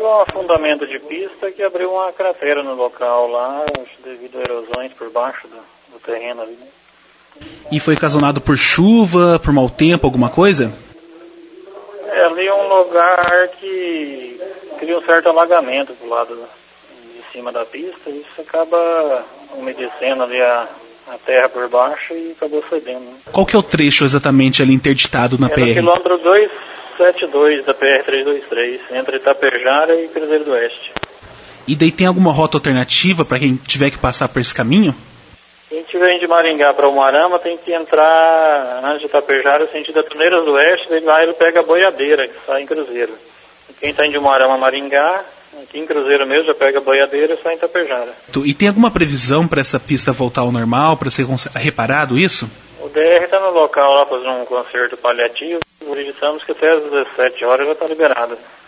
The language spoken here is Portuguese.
um afundamento de pista que abriu uma cratera no local lá, devido a erosões por baixo do terreno ali. E foi ocasionado por chuva, por mau tempo, alguma coisa? Ali é um lugar que cria um certo alagamento do lado de cima da pista, e isso acaba umedecendo ali a terra por baixo e acabou cedendo. Qual que é o trecho exatamente ali interditado na PR? É no quilômetro 272 da PR-323, entre Itapejara e Cruzeiro do Oeste. E daí tem alguma rota alternativa para quem tiver que passar por esse caminho? Quem tiver de Maringá para Umuarama tem que entrar antes de Itapejara, sentido da Torneiras do Oeste, daí lá ele pega a boiadeira, que sai em Cruzeiro. E quem está de Umuarama a Maringá, aqui em Cruzeiro mesmo, já pega a boiadeira e sai em Itapejara. E tem alguma previsão para essa pista voltar ao normal, para ser reparado isso? O DR está no local lá fazendo um concerto paliativo, acreditamos que até às 17 horas já está liberado.